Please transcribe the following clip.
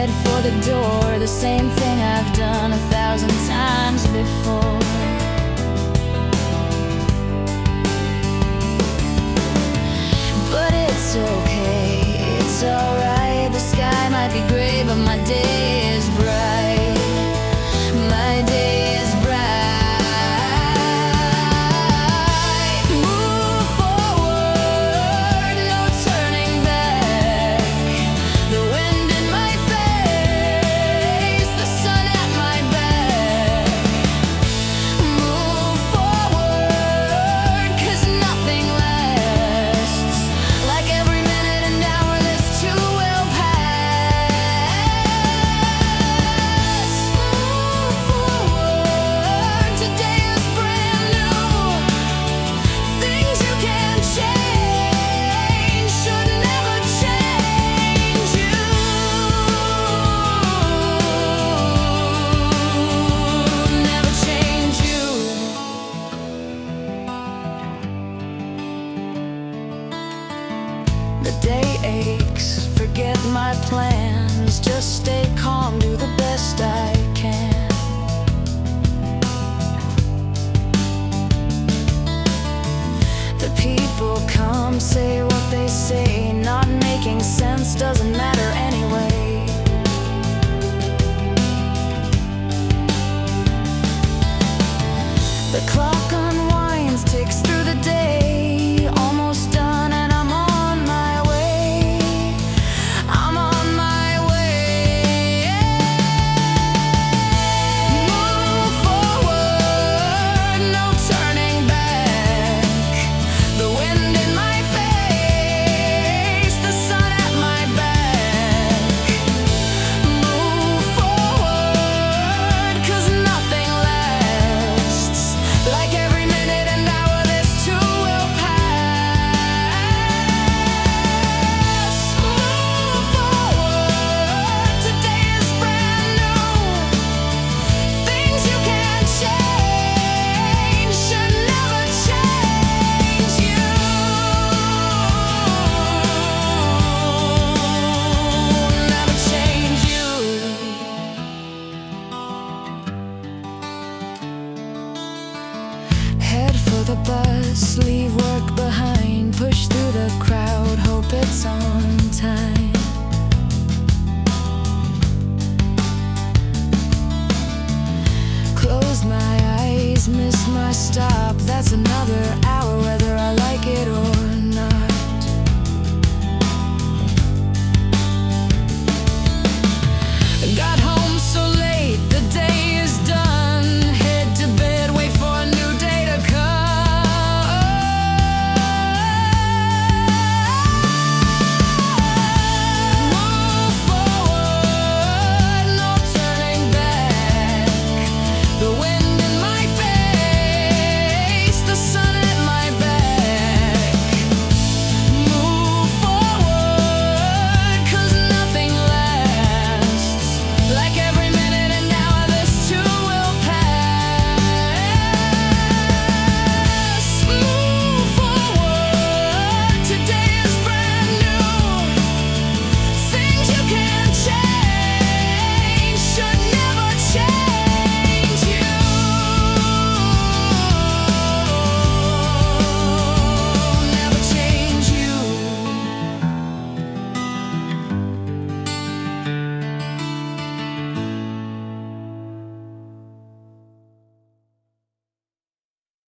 head for the door, the same thing I've done 1,000 times before. But it's okay, it's alright. The sky might be gray, but my day is bright. My day is bright. Move forward, no turning back. The wind in my face, the sun at my back. Move forward, 'cause nothing lasts. Like every minute and hour, this too will pass. Move forward, today is brand new. Things you can't change should never change you. Never change you. The day aches, forget my plans. Just stay calm, do the best I can. The people come, say what they say. Not making sense doesn't matter anyway. The clock unwinds, ticks through the day. Almost done and I'm on my way. I'm on my way. Move forward, no turning back. The wind in my face, the sun at my back. Move forward, 'cause nothing lasts. Like every minute and hour, this too will pass. Move forward, today is brand new. Things you can't change should never change you. Never change you. Head for the bus, leave work behind. Push through the crowd, hope it's on time. Close my eyes, miss my stop. That's another hour where the